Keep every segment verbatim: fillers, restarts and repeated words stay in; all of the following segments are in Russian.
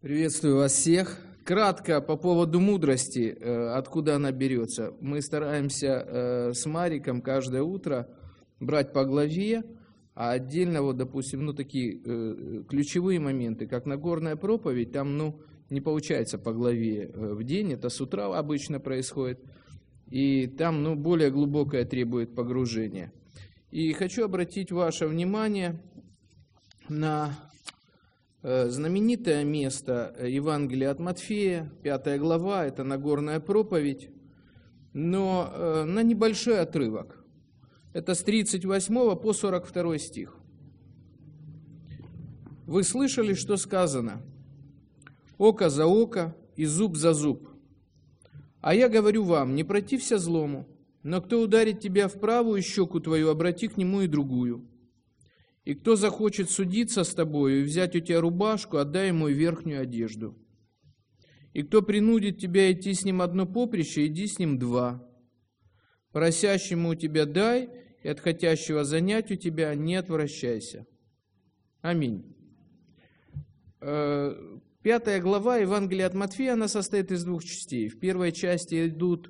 Приветствую вас всех. Кратко по поводу мудрости, откуда она берется. Мы стараемся с Мариком каждое утро брать по главе, а отдельно, вот, допустим, ну, такие ключевые моменты, как Нагорная проповедь, там, ну, не получается по главе в день, это с утра обычно происходит, и там, ну, более глубокое требует погружения. И хочу обратить ваше внимание на знаменитое место Евангелия от Матфея, пятая глава, это Нагорная проповедь, но на небольшой отрывок. Это с тридцать восьмого по сорок второй стих. Вы слышали, что сказано: «Око за око и зуб за зуб». А я говорю вам, не протився злому, но кто ударит тебя в правую щеку твою, обрати к нему и другую. И кто захочет судиться с тобою и взять у тебя рубашку, отдай ему и верхнюю одежду. И кто принудит тебя идти с ним одно поприще, иди с ним два. Просящему у тебя дай, и от хотящего занять у тебя не отвращайся. Аминь. Пятая глава Евангелия от Матфея, она состоит из двух частей. В первой части идут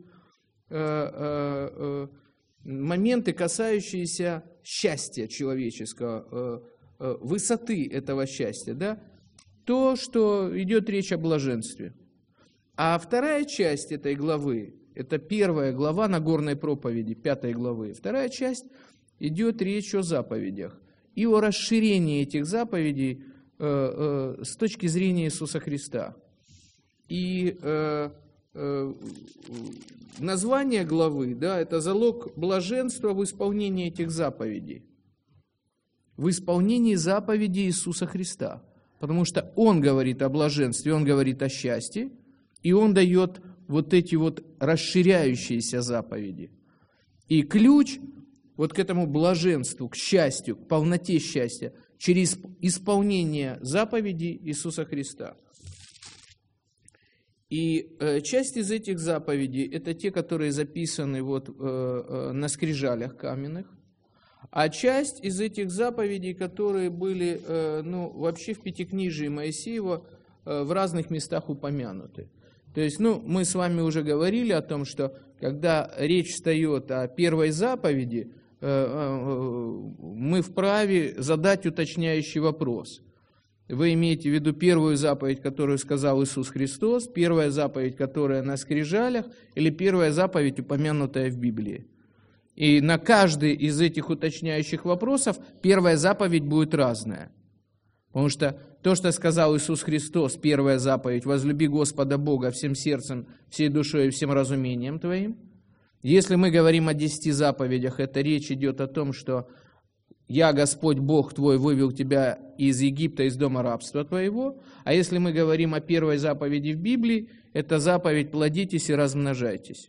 моменты, касающиеся счастья человеческого, высоты этого счастья, да? То, что идет речь о блаженстве. А вторая часть этой главы, это первая глава Нагорной проповеди, пятой главы. Вторая часть идет речь о заповедях и о расширении этих заповедей э, э, с точки зрения Иисуса Христа. И э, э, название главы, да, это залог блаженства в исполнении этих заповедей. В исполнении заповедей Иисуса Христа. Потому что Он говорит о блаженстве, Он говорит о счастье, и Он дает вот эти вот расширяющиеся заповеди. И ключ вот к этому блаженству, к счастью, к полноте счастья, через исполнение заповедей Иисуса Христа. И э, часть из этих заповедей, это те, которые записаны вот, э, э, на скрижалях каменных, а часть из этих заповедей, которые были э, ну, вообще в Пятикнижии Моисеева э, в разных местах упомянуты. То есть, ну, мы с вами уже говорили о том, что когда речь встает о первой заповеди, э, э, мы вправе задать уточняющий вопрос. Вы имеете в виду первую заповедь, которую сказал Иисус Христос, первая заповедь, которая на скрижалях, или первая заповедь, упомянутая в Библии? И на каждый из этих уточняющих вопросов первая заповедь будет разная. Потому что то, что сказал Иисус Христос, первая заповедь, возлюби Господа Бога всем сердцем, всей душой и всем разумением твоим. Если мы говорим о десяти заповедях, это речь идет о том, что «Я, Господь Бог твой, вывел тебя из Египта, из дома рабства твоего». А если мы говорим о первой заповеди в Библии, это заповедь «Плодитесь и размножайтесь».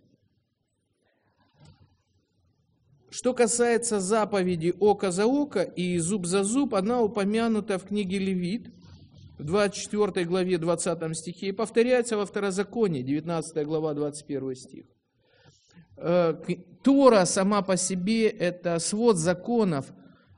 Что касается заповеди «Око за око» и «Зуб за зуб», она упомянута в книге Левит, в двадцать четвёртой главе, двадцатом стихе, и повторяется во Второзаконии, девятнадцатая глава, двадцать первый стих. Тора сама по себе – это свод законов,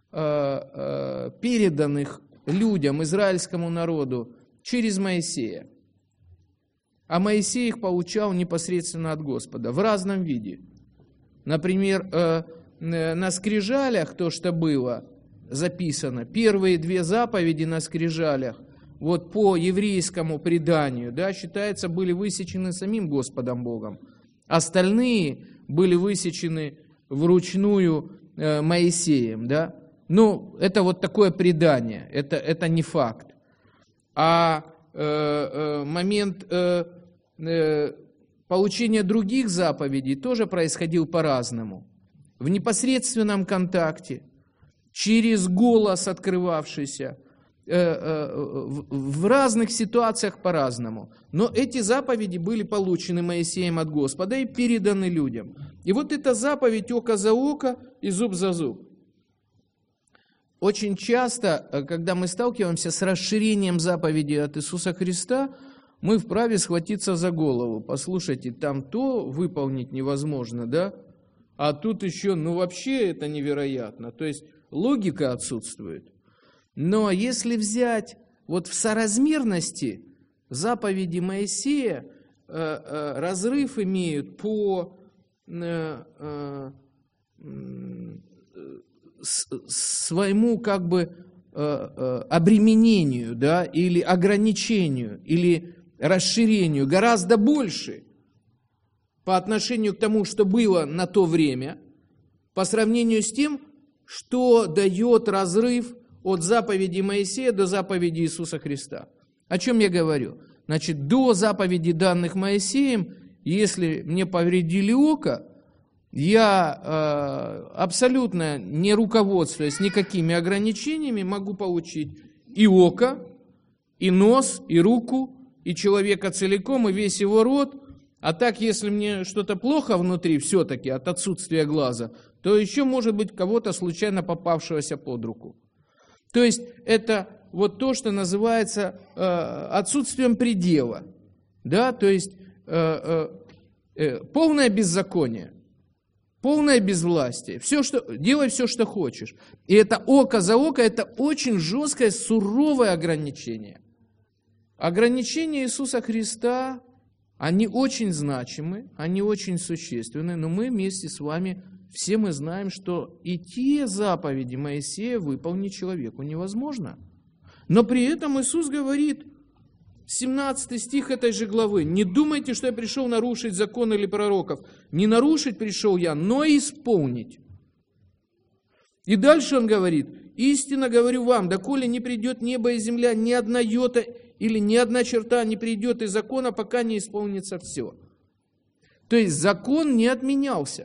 переданных людям, израильскому народу, через Моисея. А Моисей их получал непосредственно от Господа, в разном виде. Например, на скрижалях, то, что было записано, первые две заповеди на скрижалях, вот по еврейскому преданию, да, считается, были высечены самим Господом Богом. Остальные были высечены вручную Моисеем, да. Ну, это вот такое предание, это, это не факт. А э, э, момент э, э, получения других заповедей тоже происходил по-разному. В непосредственном контакте, через голос открывавшийся, э, э, в, в разных ситуациях по-разному. Но эти заповеди были получены Моисеем от Господа и переданы людям. И вот эта заповедь «Око за око и зуб за зуб». Очень часто, когда мы сталкиваемся с расширением заповедей от Иисуса Христа, мы вправе схватиться за голову. Послушайте, там то выполнить невозможно, да? А тут еще, ну вообще это невероятно. То есть логика отсутствует. Но если взять вот в соразмерности заповеди Моисея э, э, разрыв имеют по э, э, своему как бы э, э, обременению, да, или ограничению, или расширению гораздо больше по отношению к тому, что было на то время, по сравнению с тем, что дает разрыв от заповеди Моисея до заповеди Иисуса Христа. О чем я говорю? Значит, до заповедей, данных Моисеем, если мне повредили око, я э, абсолютно не руководствуясь никакими ограничениями, могу получить и око, и нос, и руку, и человека целиком, и весь его род. А так, если мне что-то плохо внутри все-таки от отсутствия глаза, то еще может быть кого-то случайно попавшегося под руку. То есть это вот то, что называется э, отсутствием предела. Да? То есть э, э, э, полное беззаконие. Полное безвластие. Все, что, делай все, что хочешь. И это око за око, это очень жесткое, суровое ограничение. Ограничения Иисуса Христа, они очень значимы, они очень существенны, но мы вместе с вами, все мы знаем, что и те заповеди Моисея выполнить человеку невозможно. Но при этом Иисус говорит, семнадцатый стих этой же главы: «Не думайте, что я пришел нарушить закон или пророков. Не нарушить пришел я, но исполнить». И дальше он говорит: «Истинно говорю вам, доколе не придет небо и земля, ни одна йота или ни одна черта не придет из закона, пока не исполнится все». То есть закон не отменялся.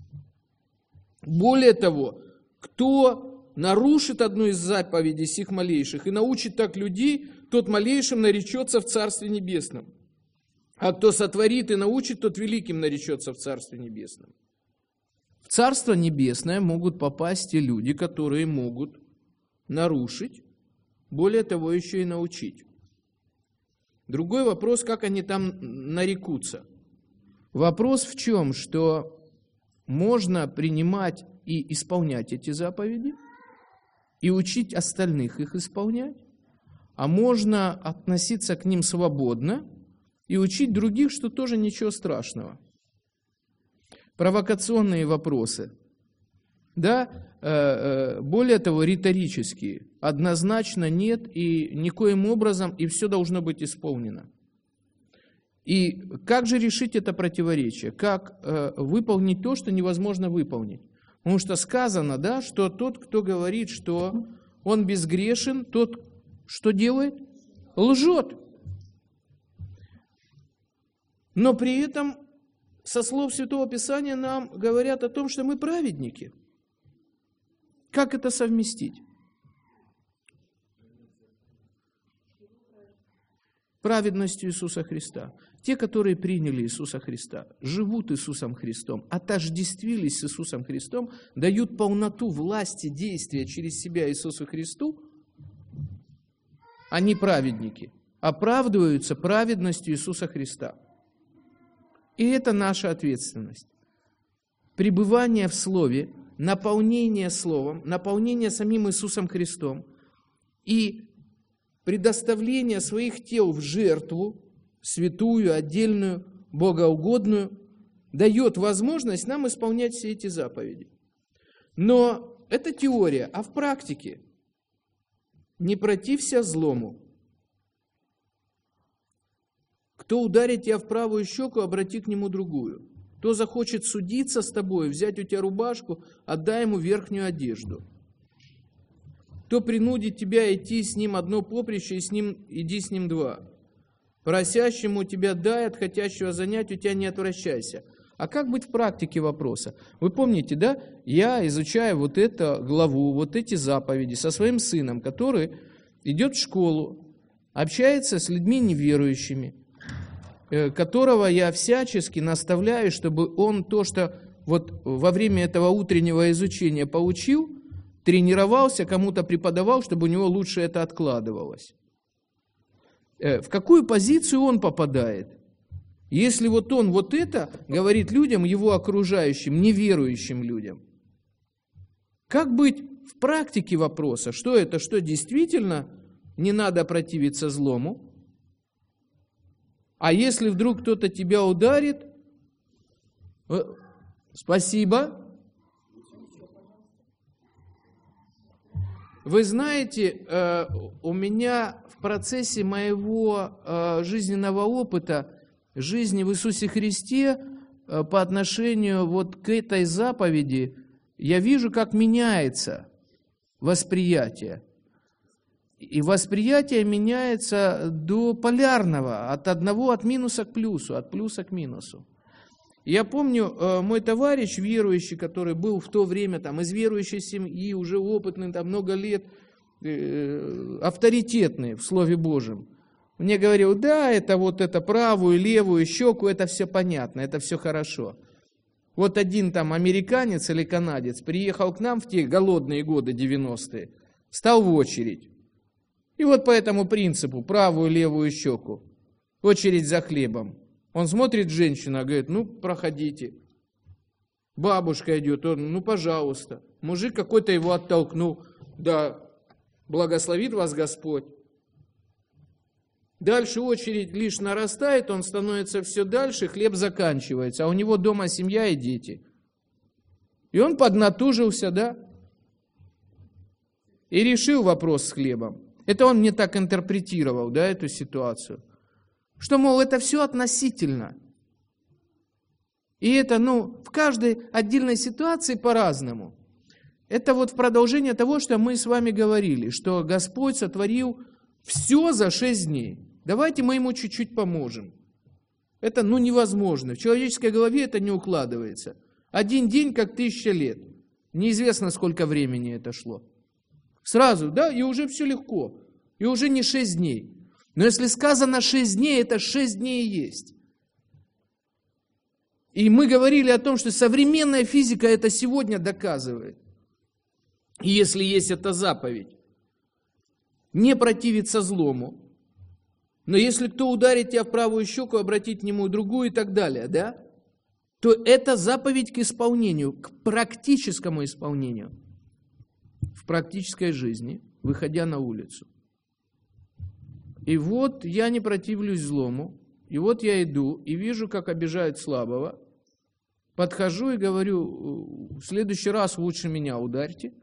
Более того, кто нарушит одну из заповедей сих малейших и научит так людей, тот малейшим наречется в Царстве Небесном. А кто сотворит и научит, тот великим наречется в Царстве Небесном. В Царство Небесное могут попасть и люди, которые могут нарушить, более того, еще и научить. Другой вопрос, как они там нарекутся. Вопрос в чем? Что можно принимать и исполнять эти заповеди, и учить остальных их исполнять, а можно относиться к ним свободно и учить других, что тоже ничего страшного. Провокационные вопросы. Да, более того, риторические. Однозначно нет, и никоим образом, и все должно быть исполнено. И как же решить это противоречие? Как выполнить то, что невозможно выполнить? Потому что сказано, да, что тот, кто говорит, что он безгрешен, тот, что делает? Лжет. Но при этом со слов Святого Писания нам говорят о том, что мы праведники. Как это совместить? Праведностью Иисуса Христа. Те, которые приняли Иисуса Христа, живут Иисусом Христом, отождествились с Иисусом Христом, дают полноту власти действия через себя Иисусу Христу, они праведники, оправдываются праведностью Иисуса Христа. И это наша ответственность. Пребывание в Слове, наполнение Словом, наполнение самим Иисусом Христом и предоставление своих тел в жертву, святую, отдельную, богоугодную, дает возможность нам исполнять все эти заповеди. Но это теория, а в практике не протився злому. Кто ударит тебя в правую щеку, обрати к нему другую. Кто захочет судиться с тобой, взять у тебя рубашку, отдай ему верхнюю одежду. Кто принудит тебя идти с ним одно поприще, и с ним, иди с ним два. Просящему тебя дай, от хотящего занять у тебя не отвращайся. А как быть в практике вопроса? Вы помните, да? Я изучаю вот эту главу, вот эти заповеди со своим сыном, который идет в школу, общается с людьми неверующими, которого я всячески наставляю, чтобы он то, что вот во время этого утреннего изучения получил, тренировался, кому-то преподавал, чтобы у него лучше это откладывалось. В какую позицию он попадает? Если вот он вот это говорит людям, его окружающим, неверующим людям. Как быть в практике вопроса? Что это? Что действительно не надо противиться злому? А если вдруг кто-то тебя ударит, э, спасибо. Вы знаете, э, у меня в процессе моего э, жизненного опыта, жизни в Иисусе Христе, э, по отношению вот к этой заповеди, я вижу, как меняется восприятие. И восприятие меняется до полярного, от одного, от минуса к плюсу, от плюса к минусу. Я помню, мой товарищ верующий, который был в то время там, из верующей семьи, уже опытный, там, много лет, э, авторитетный в Слове Божьем, мне говорил, да, это вот это правую, левую щеку, это все понятно, это все хорошо. Вот один там американец или канадец приехал к нам в те голодные годы девяностые, стал в очередь. И вот по этому принципу, правую, левую щеку, очередь за хлебом. Он смотрит женщина, говорит, ну, проходите. Бабушка идет, он, ну, пожалуйста. Мужик какой-то его оттолкнул, да, благословит вас Господь. Дальше очередь лишь нарастает, он становится все дальше, хлеб заканчивается, а у него дома семья и дети. И он поднатужился, да, и решил вопрос с хлебом. Это он мне так интерпретировал, да, эту ситуацию. Что, мол, это все относительно. И это, ну, в каждой отдельной ситуации по-разному. Это вот в продолжение того, что мы с вами говорили, что Господь сотворил все за шесть дней. Давайте мы ему чуть-чуть поможем. Это, ну, невозможно. В человеческой голове это не укладывается. Один день, как тысяча лет. Неизвестно, сколько времени это шло. Сразу, да, и уже все легко. И уже не шесть дней. Но если сказано шесть дней, это шесть дней и есть. И мы говорили о том, что современная физика это сегодня доказывает. И если есть эта заповедь, не противиться злому, но если кто ударит тебя в правую щеку, обратить к нему другую и так далее, да, то это заповедь к исполнению, к практическому исполнению в практической жизни, выходя на улицу. И вот я не противлюсь злому, и вот я иду и вижу, как обижают слабого, подхожу и говорю, в следующий раз лучше меня ударьте.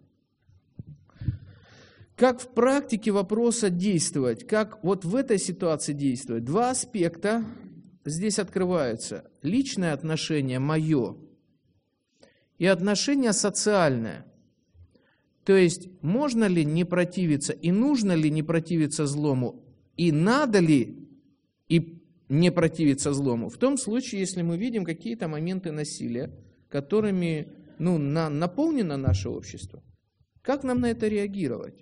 Как в практике вопроса действовать, как вот в этой ситуации действовать? Два аспекта здесь открываются. Личное отношение мое и отношение социальное. То есть, можно ли не противиться и нужно ли не противиться злому, и надо ли и не противиться злому? В том случае, если мы видим какие-то моменты насилия, которыми ну, на, наполнено наше общество, как нам на это реагировать?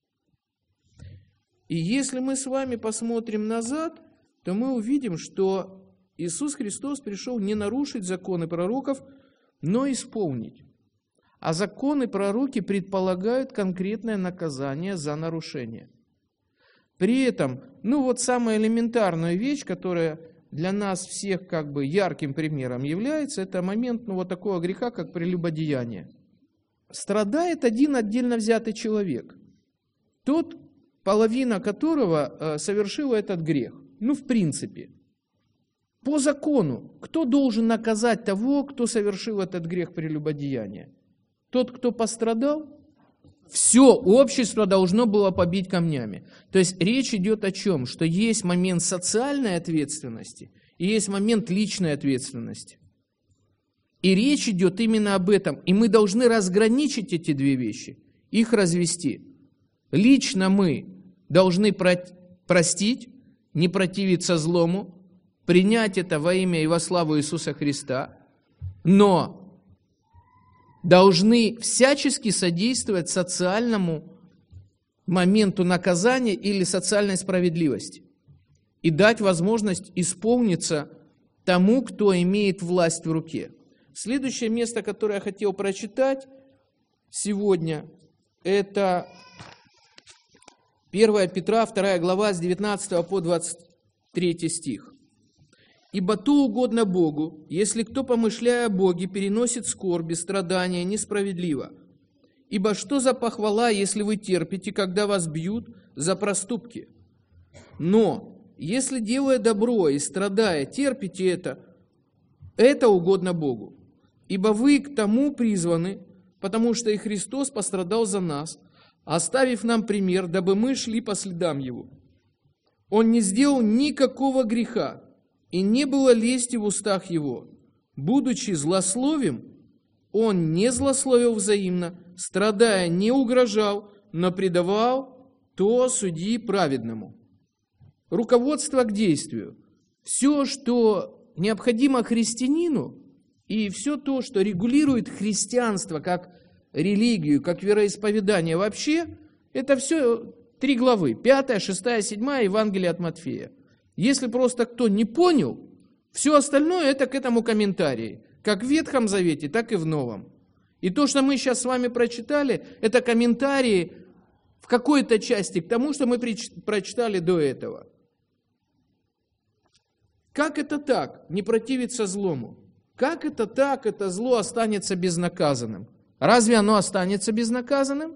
И если мы с вами посмотрим назад, то мы увидим, что Иисус Христос пришел не нарушить законы пророков, но исполнить. А законы пророки предполагают конкретное наказание за нарушение. При этом, ну вот самая элементарная вещь, которая для нас всех как бы ярким примером является, это момент ну, вот такого греха, как прелюбодеяние. Страдает один отдельно взятый человек, тот, половина которого э, совершила этот грех. Ну, в принципе. По закону, кто должен наказать того, кто совершил этот грех прелюбодеяния? Тот, кто пострадал? Все общество должно было побить камнями. То есть речь идет о чем? Что есть момент социальной ответственности и есть момент личной ответственности. И речь идет именно об этом. И мы должны разграничить эти две вещи, их развести. Лично мы должны простить, не противиться злому, принять это во имя и во славу Иисуса Христа, но должны всячески содействовать социальному моменту наказания или социальной справедливости и дать возможность исполниться тому, кто имеет власть в руке. Следующее место, которое я хотел прочитать сегодня, это первое Петра, вторая глава, с девятнадцатого по двадцать третий стих. «Ибо то угодно Богу, если кто, помышляя о Боге, переносит скорби, страдания несправедливо. Ибо что за похвала, если вы терпите, когда вас бьют за проступки? Но если делая добро и страдая, терпите это, это угодно Богу. Ибо вы к тому призваны, потому что и Христос пострадал за нас, оставив нам пример, дабы мы шли по следам Его. Он не сделал никакого греха, и не было лести в устах Его. Будучи злословим, Он не злословил взаимно, страдая, не угрожал, но предавал то судьи праведному. Руководство к действию. Все, что необходимо христианину, и все то, что регулирует христианство как религию, как вероисповедание вообще, это все три главы. Пятая, шестая, седьмая, Евангелие от Матфея. Если просто кто не понял, все остальное это к этому комментарии. Как в Ветхом Завете, так и в Новом. И то, что мы сейчас с вами прочитали, это комментарии в какой-то части к тому, что мы прочитали до этого. Как это так, не противиться злому? Как это так, это зло останется безнаказанным? Разве оно останется безнаказанным?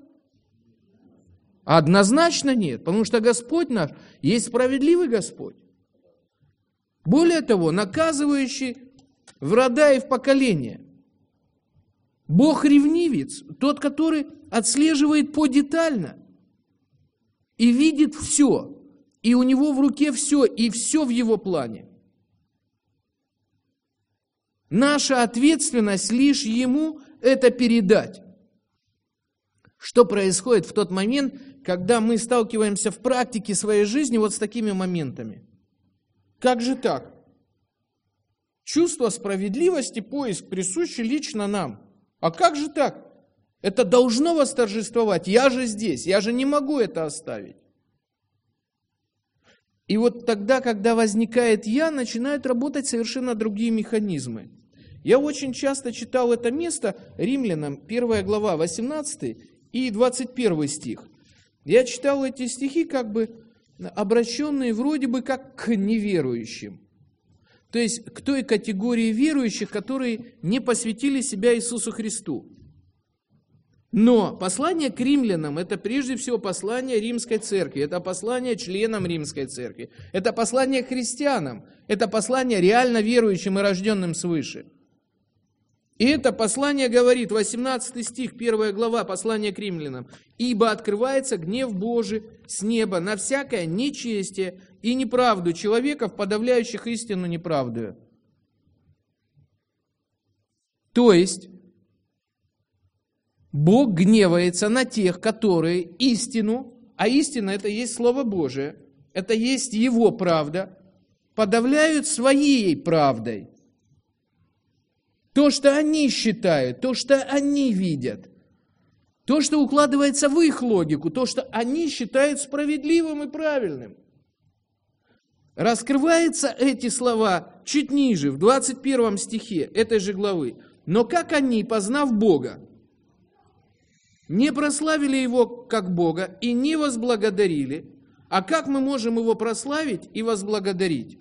Однозначно нет, потому что Господь наш есть справедливый Господь. Более того, наказывающий в рода и в поколения. Бог ревнивец, тот, который отслеживает подетально и видит все, и у него в руке все, и все в его плане. Наша ответственность лишь ему это передать. Что происходит в тот момент, когда мы сталкиваемся в практике своей жизни вот с такими моментами? Как же так? Чувство справедливости, поиск присущий лично нам. А как же так? Это должно восторжествовать. Я же здесь, я же не могу это оставить. И вот тогда, когда возникает «я», начинают работать совершенно другие механизмы. Я очень часто читал это место, Римлянам, первая глава, восемнадцатый и двадцать первый стих. Я читал эти стихи, как бы обращенные вроде бы как к неверующим. То есть к той категории верующих, которые не посвятили себя Иисусу Христу. Но послание к римлянам – это прежде всего послание Римской Церкви, это послание членам Римской Церкви, это послание христианам, это послание реально верующим и рожденным свыше. И это послание говорит, восемнадцатый стих, первая глава, послание к римлянам, «Ибо открывается гнев Божий с неба на всякое нечестие и неправду человеков, подавляющих истину неправдою». То есть, Бог гневается на тех, которые истину, а истина это есть Слово Божие, это есть Его правда, подавляют своей правдой. То, что они считают, то, что они видят, то, что укладывается в их логику, то, что они считают справедливым и правильным. Раскрываются эти слова чуть ниже, в двадцать первом стихе этой же главы. «Но как они, познав Бога, не прославили Его как Бога и не возблагодарили, а как мы можем Его прославить и возблагодарить?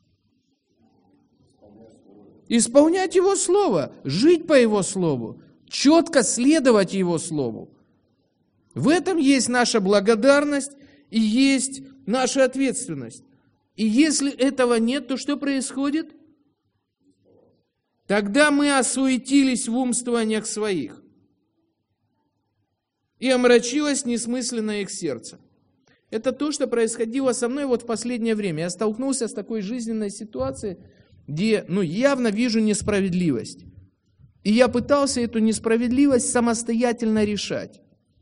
Исполнять Его Слово, жить по Его Слову, четко следовать Его Слову. В этом есть наша благодарность и есть наша ответственность. И если этого нет, то что происходит? Тогда мы осуетились в умствованиях своих, и омрачилось несмысленное их сердце. Это то, что происходило со мной вот в последнее время. Я столкнулся с такой жизненной ситуацией, где ну, явно вижу несправедливость. И я пытался эту несправедливость самостоятельно решать.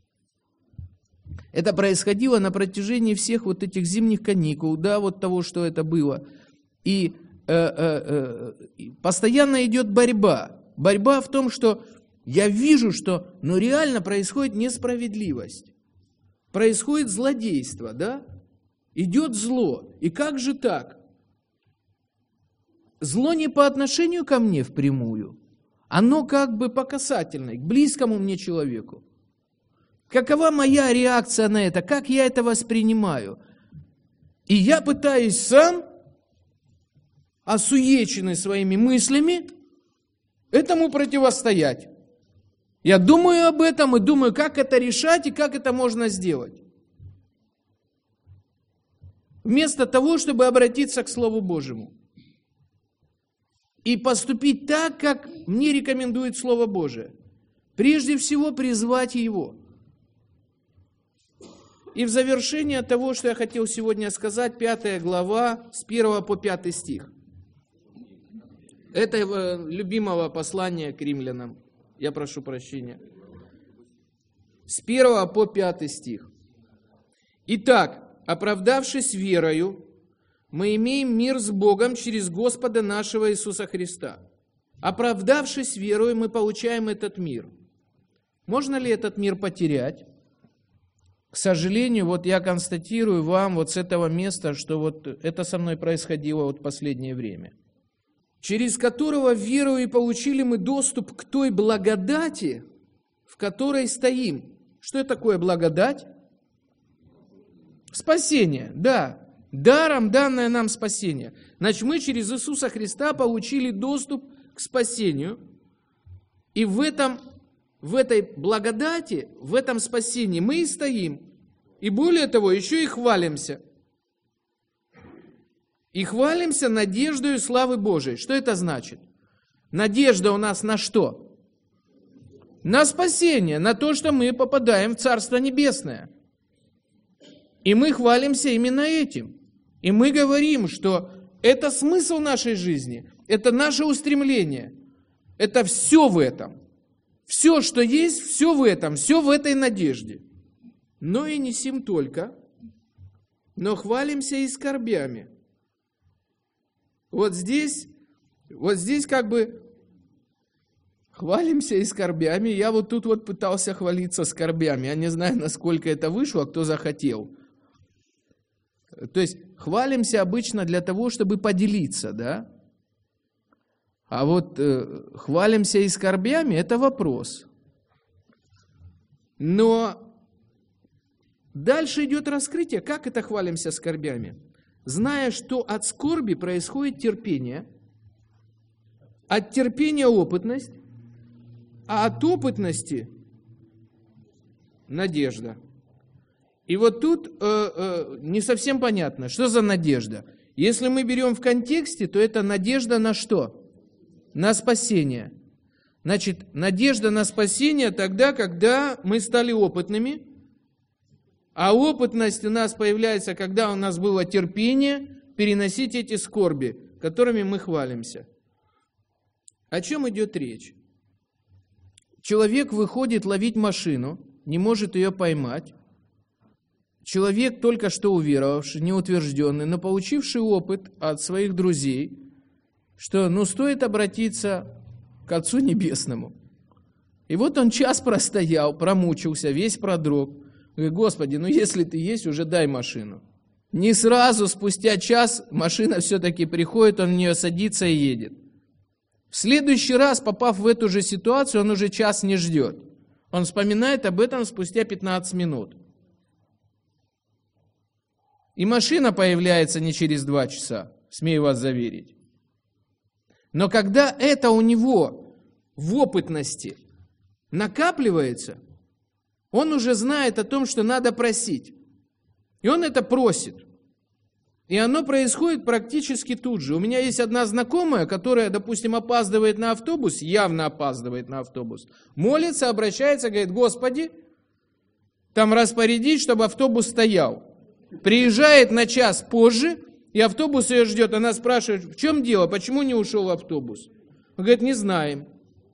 Это происходило на протяжении всех вот этих зимних каникул, да, вот того, что это было. И э, э, э, постоянно идет борьба. Борьба в том, что я вижу, что ну, реально происходит несправедливость. Происходит злодейство, да? Идет зло. И как же так? Зло не по отношению ко мне впрямую. Оно как бы по касательной, к близкому мне человеку. Какова моя реакция на это? Как я это воспринимаю? И я пытаюсь сам, осуеченный своими мыслями, этому противостоять. Я думаю об этом и думаю, как это решать и как это можно сделать. вместо того, чтобы обратиться к Слову Божьему и поступить так, как мне рекомендует Слово Божие. Прежде всего, призвать Его. И в завершение того, что я хотел сегодня сказать, пятая глава, с первого по пятый стих. Это любимого послания к римлянам. Я прошу прощения. С первого по пятый стих. Итак, оправдавшись верою, мы имеем мир с Богом через Господа нашего Иисуса Христа. Оправдавшись верою, мы получаем этот мир. Можно ли этот мир потерять? К сожалению, вот я констатирую вам вот с этого места, что вот это со мной происходило вот в последнее время. Через которого верою и получили мы доступ к той благодати, в которой стоим. Что это такое благодать? Спасение, да. Даром данное нам спасение. Значит, мы через Иисуса Христа получили доступ к спасению. И в этом, в этой благодати, в этом спасении мы и стоим. И более того, еще и хвалимся. И хвалимся надеждою славы Божией. Что это значит? Надежда у нас на что? На спасение, на то, что мы попадаем в Царство Небесное. И мы хвалимся именно этим. И мы говорим, что это смысл нашей жизни, это наше устремление, это все в этом. Все, что есть, все в этом, все в этой надежде. Но и не сим только, но хвалимся и скорбями. Вот здесь, вот здесь как бы хвалимся и скорбями. Я вот тут вот пытался хвалиться скорбями. Я не знаю, насколько это вышло, кто захотел. То есть хвалимся обычно для того, чтобы поделиться, да? А вот э, хвалимся и скорбями – это вопрос. Но дальше идет раскрытие, как это хвалимся скорбями. Зная, что от скорби происходит терпение, от терпения опытность, а от опытности надежда. И вот тут э, э, не совсем понятно, что за надежда. Если мы берем в контексте, то это надежда на что? На спасение. Значит, надежда на спасение тогда, когда мы стали опытными, а опытность у нас появляется, когда у нас было терпение переносить эти скорби, которыми мы хвалимся. О чем идет речь? Человек выходит ловить машину, не может ее поймать. Человек, только что уверовавший, неутвержденный, но получивший опыт от своих друзей, что ну стоит обратиться к Отцу Небесному. И вот он час простоял, промучился, весь продрог. Говорит: Господи, ну если ты есть, уже дай машину. Не сразу, спустя час, машина все-таки приходит, он в нее садится и едет. В следующий раз, попав в эту же ситуацию, он уже час не ждет. Он вспоминает об этом спустя пятнадцать минут. И машина появляется не через два часа, смею вас заверить. Но когда это у него в опытности накапливается, он уже знает о том, что надо просить. И он это просит. И оно происходит практически тут же. У меня есть одна знакомая, которая, допустим, опаздывает на автобус, явно опаздывает на автобус, молится, обращается, говорит: Господи, там распорядись, чтобы автобус стоял. Приезжает на час позже, и автобус ее ждет. Она спрашивает: в чем дело, почему не ушел автобус? Он говорит: не знаем.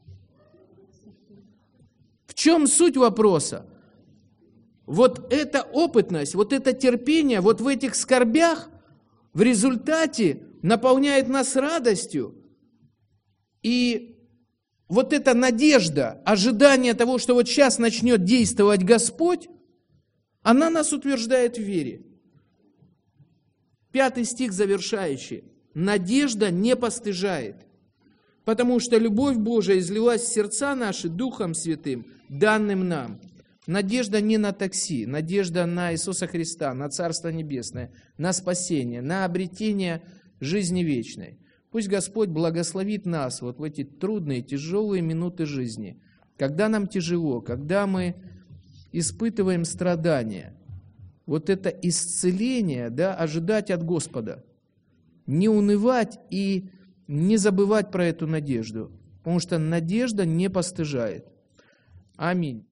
В чем суть вопроса? Вот эта опытность, вот это терпение, вот в этих скорбях в результате наполняет нас радостью. И вот эта надежда, ожидание того, что вот сейчас начнет действовать Господь, она нас утверждает в вере. Пятый стих завершающий. Надежда не постыжает, потому что любовь Божия излилась в сердца наши Духом Святым, данным нам. Надежда не на такси, надежда на Иисуса Христа, на Царство Небесное, на спасение, на обретение жизни вечной. Пусть Господь благословит нас вот в эти трудные, тяжелые минуты жизни, когда нам тяжело, когда мы испытываем страдания. вот это исцеление, да, ожидать от Господа. Не унывать и не забывать про эту надежду, потому что надежда не постыжает. Аминь.